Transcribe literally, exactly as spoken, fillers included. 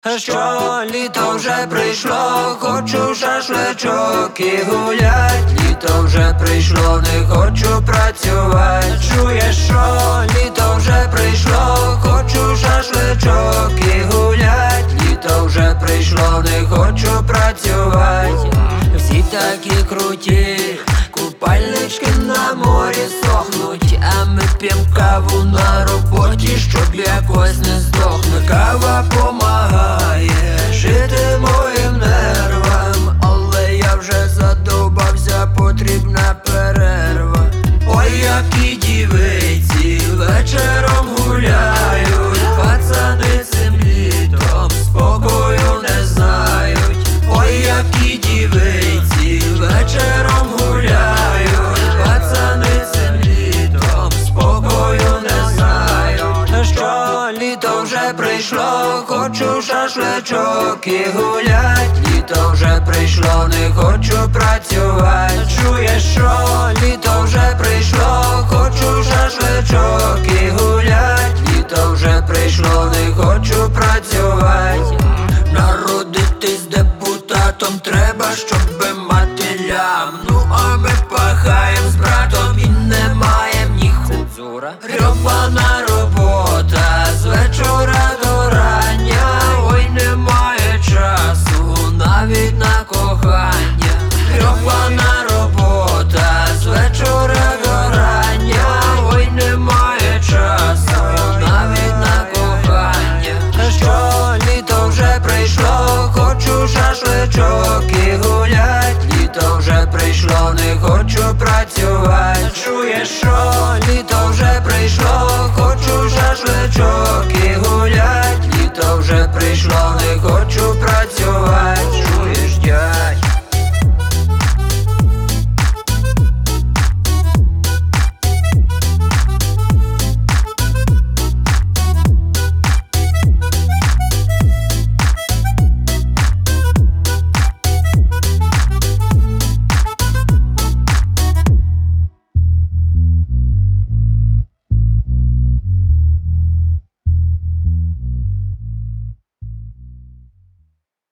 Що літо вже прийшло, хочу шашличок і гулять. Літо вже прийшло, не хочу працювати. Чуєш, що літо вже прийшло, хочу шашличок і гулять. Літо вже прийшло, не хочу працювати. Всі такі круті, купальнички на морі сохнуть, а ми п'єм каву на роботі, щоб якось не здохнуть. Кава помагає жити моїм нервам, але я вже задовбався, потрібна перерва. Ой, які дівиці вечором гуляють, пацани цим літом спокою не знають. Ой, які дівиці вечором гуляють, пацани цим літом спокою не знають. Що літо вже прийшло, хочу шашличок і гулять. Літо вже прийшло, не хочу працювати. Чуєш, що літо вже прийшло, хочу шашличок і гулять. Літо вже прийшло, не хочу працювати. Народитись депутатом треба, щоби мати лям. Ну а ми пахаєм з братом і не маєм ні цензура. Грьобана робота з вечора до рання. Ой, немає часу навіть на кохання. Грьобана робота з вечора до рання. Ой, немає часу навіть на кохання. Що літо вже прийшло, хочу шашличок і гулять. Літо вже прийшло, не хочу працювати. Чуєш, що літо вже прийшло, хочу шашличок і гулять. Літо вже прийшло, не хочу працювати. Чуєш, дядь?